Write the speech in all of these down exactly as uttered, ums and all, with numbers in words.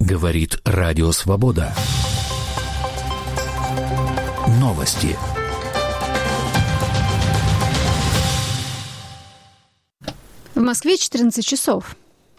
Говорит Радио Свобода. Новости. В Москве четырнадцать часов.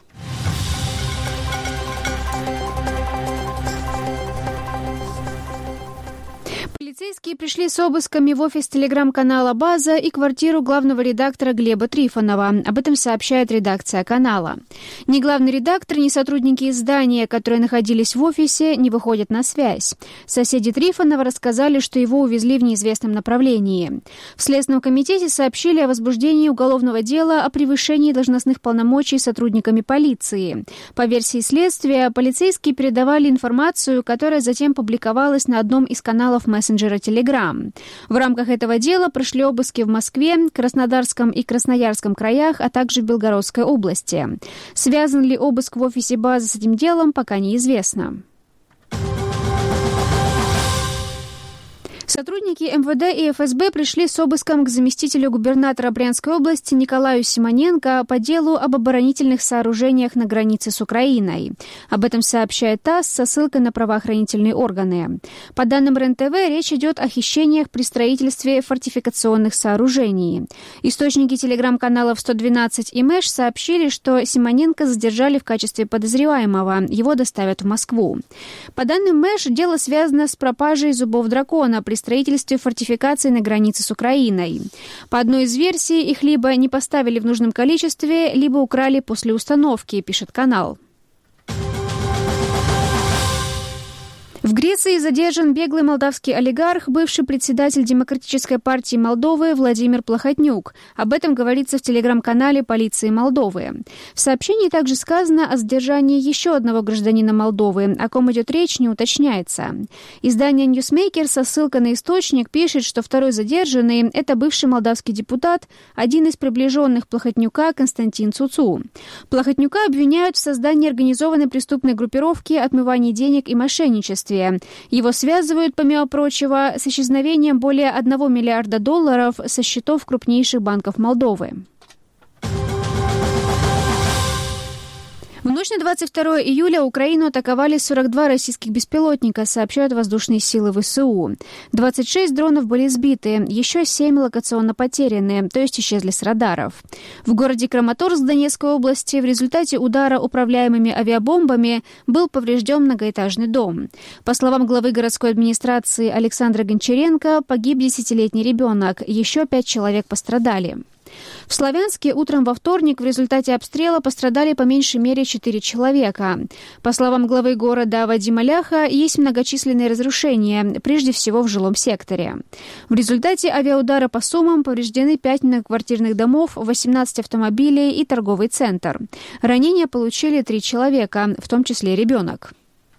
Полицейские пришли с обысками в офис телеграм-канала «База» и квартиру главного редактора Глеба Трифонова. Об этом сообщает редакция канала. Ни главный редактор, ни сотрудники издания, которые находились в офисе, не выходят на связь. Соседи Трифонова рассказали, что его увезли в неизвестном направлении. В Следственном комитете сообщили о возбуждении уголовного дела о превышении должностных полномочий сотрудниками полиции. По версии следствия, полицейские передавали информацию, которая затем публиковалась на одном из каналов мессенджера Telegram. В рамках этого дела прошли обыски в Москве, Краснодарском и Красноярском краях, а также в Белгородской области. Связан ли обыск в офисе «Базы» с этим делом, пока неизвестно. Сотрудники эм вэ дэ и эф эс бэ пришли с обыском к заместителю губернатора Брянской области Николаю Симоненко по делу об оборонительных сооружениях на границе с Украиной. Об этом сообщает ТАСС со ссылкой на правоохранительные органы. По данным эр эн тэ вэ, речь идет о хищениях при строительстве фортификационных сооружений. Источники телеграм-каналов сто двенадцать и Мэш сообщили, что Симоненко задержали в качестве подозреваемого. Его доставят в Москву. По данным Мэш, дело связано с пропажей зубов дракона при строительстве фортификаций на границе с Украиной. По одной из версий, их либо не поставили в нужном количестве, либо украли после установки, пишет канал. В Греции задержан беглый молдавский олигарх, бывший председатель Демократической партии Молдовы Владимир Плохотнюк. Об этом говорится в телеграм-канале полиции Молдовы. В сообщении также сказано о задержании еще одного гражданина Молдовы. О ком идет речь, не уточняется. Издание Newsmaker со ссылкой на источник пишет, что второй задержанный – это бывший молдавский депутат, один из приближенных Плохотнюка Константин Цуцу. Плохотнюка обвиняют в создании организованной преступной группировки, отмывании денег и мошенничестве. Его связывают, помимо прочего, с исчезновением более одного миллиарда долларов со счетов крупнейших банков Молдовы. В ночь на двадцать второе июля Украину атаковали сорок два российских беспилотника, сообщают воздушные силы вэ эс у. двадцать шесть дронов были сбиты, еще семь локационно потеряны, то есть исчезли с радаров. В городе Краматорск Донецкой области в результате удара управляемыми авиабомбами был поврежден многоэтажный дом. По словам главы городской администрации Александра Гончаренко, погиб десятилетний ребенок, еще пять человек пострадали. В Славянске утром во вторник в результате обстрела пострадали по меньшей мере четыре человека. По словам главы города Вадима Ляха, есть многочисленные разрушения, прежде всего в жилом секторе. В результате авиаудара по Сумам повреждены пять многоквартирных домов, восемнадцать автомобилей и торговый центр. Ранения получили три человека, в том числе ребенок.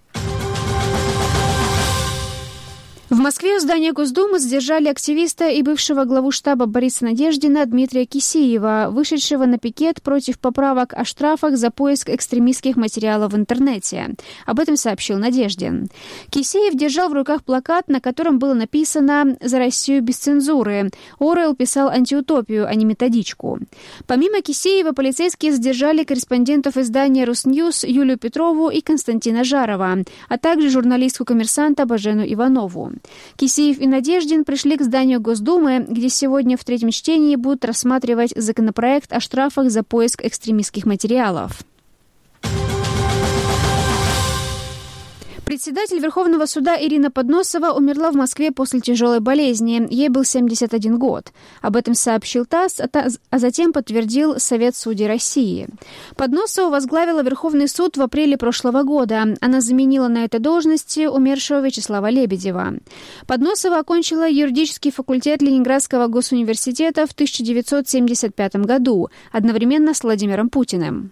В Москве у здания Госдумы задержали активиста и бывшего главу штаба Бориса Надеждина Дмитрия Кисеева, вышедшего на пикет против поправок о штрафах за поиск экстремистских материалов в интернете. Об этом сообщил Надеждин. Кисеев держал в руках плакат, на котором было написано «За Россию без цензуры». Оруэлл писал антиутопию, а не методичку. Помимо Кисеева, полицейские задержали корреспондентов издания «Русньюз» Юлию Петрову и Константина Жарова, а также журналистку «Коммерсанта» Бажену Иванову. Кисеев и Надеждин пришли к зданию Госдумы, где сегодня в третьем чтении будут рассматривать законопроект о штрафах за поиск экстремистских материалов. Председатель Верховного суда Ирина Подносова умерла в Москве после тяжелой болезни. Ей был семьдесят один год. Об этом сообщил ТАСС, а затем подтвердил Совет судей России. Подносова возглавила Верховный суд в апреле прошлого года. Она заменила на этой должности умершего Вячеслава Лебедева. Подносова окончила юридический факультет Ленинградского госуниверситета в тысяча девятьсот семьдесят пятом году, одновременно с Владимиром Путиным.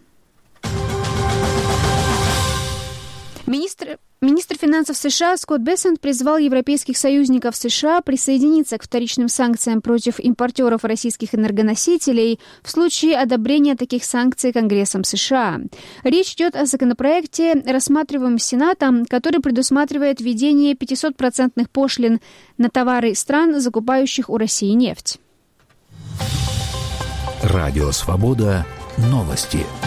Министр, министр финансов США Скотт Бессент призвал европейских союзников США присоединиться к вторичным санкциям против импортеров российских энергоносителей в случае одобрения таких санкций Конгрессом США. Речь идет о законопроекте, рассматриваемом Сенатом, который предусматривает введение пятьсот процентов пошлин на товары стран, закупающих у России нефть. Радио «Свобода». Новости.